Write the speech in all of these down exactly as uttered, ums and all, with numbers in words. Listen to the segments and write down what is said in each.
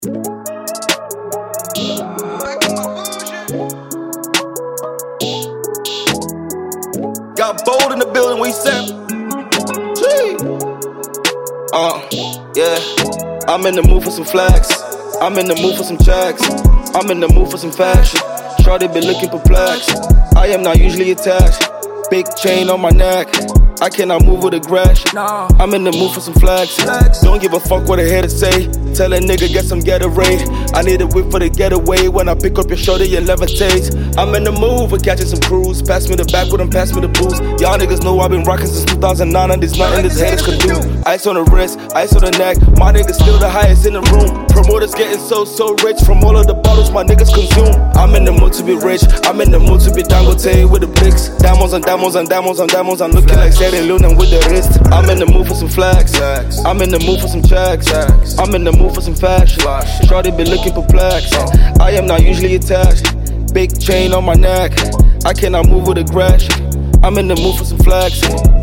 Got bold in the building, we said. Gee. Uh, yeah. I'm in the mood for some flags. I'm in the mood for some checks. I'm in the mood for some fashion. Shawty been looking perplexed. I am not usually attached. Big chain on my neck. I cannot move with aggression. No. I'm in the mood for some flags. flags. Don't give a fuck what I had to say. Tell a nigga get some Gatorade. I need a whip for the getaway. When I pick up your shoulder, you levitate. I'm in the mood for catching some crews. Pass me the back with them, pass me the boost. Y'all niggas know I've been rocking since two thousand nine, and there's nothing this haters can do. Ice on the wrist, ice on the neck. My niggas still the highest in the room. Promoters getting so, so rich from all of the bottles my niggas consume. I'm in the mood to be rich. I'm in the mood to be Dangote with the bricks. Diamonds and diamonds and diamonds and diamonds. I'm looking like Saturn Luna with the wrist. I'm in the mood for some flags. I'm in the mood for some checks. I'm in the mood for some fashion. Shawty been looking perplexed. I am not usually attached. Big chain on my neck. I cannot move with aggression. I'm in the mood for some flags.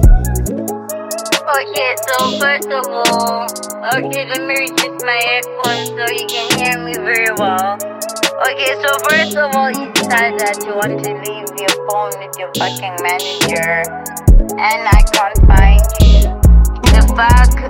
Okay, so first of all, okay, let me adjust my headphones so you can hear me very well. Okay, so first of all, you decided that you want to leave your phone with your fucking manager, and I can't find you. The fuck?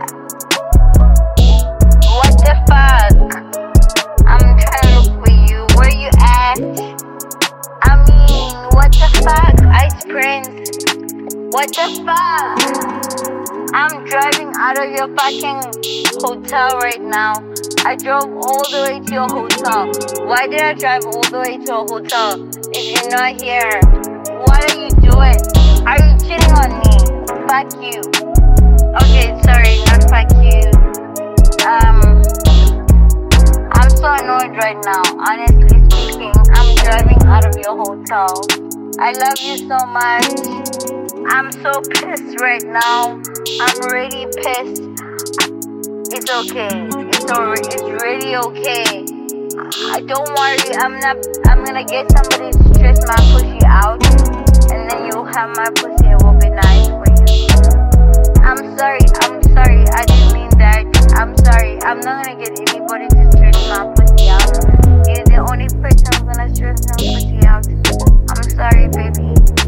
What the fuck? I'm trying to look for you. Where you at? I mean, what the fuck? Ice Prince? What the fuck? I'm driving out of your fucking hotel right now. I drove all the way to your hotel. Why did I drive all the way to a hotel if you're not here? What are you doing? Are you cheating on me? Fuck you. Okay, sorry, not fuck you. Um, I'm so annoyed right now. Honestly speaking, I'm driving out of your hotel. I love you so much. I'm so pissed right now. I'm really pissed. It's okay. It's alright. It's really okay. I don't worry. I'm not. I'm gonna get somebody to stretch my pussy out, and then you'll have my pussy. It will be nice for you. I'm sorry. I'm sorry. I didn't mean that. I'm sorry. I'm not gonna get anybody to stretch my pussy out. You're the only person who's gonna stretch my pussy out. I'm sorry, baby.